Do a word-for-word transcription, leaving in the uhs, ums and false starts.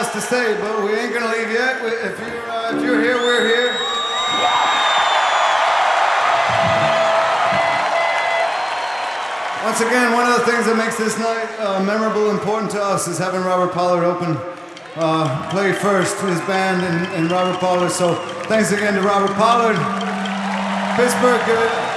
else to say, but we ain't gonna leave yet. If you're, uh, if you're here, we're here. Once again, one of the things that makes this night uh, memorable and important to us is having Robert Pollard open, uh, play first, his band and, and Robert Pollard. So thanks again to Robert Pollard. Pittsburgh, give it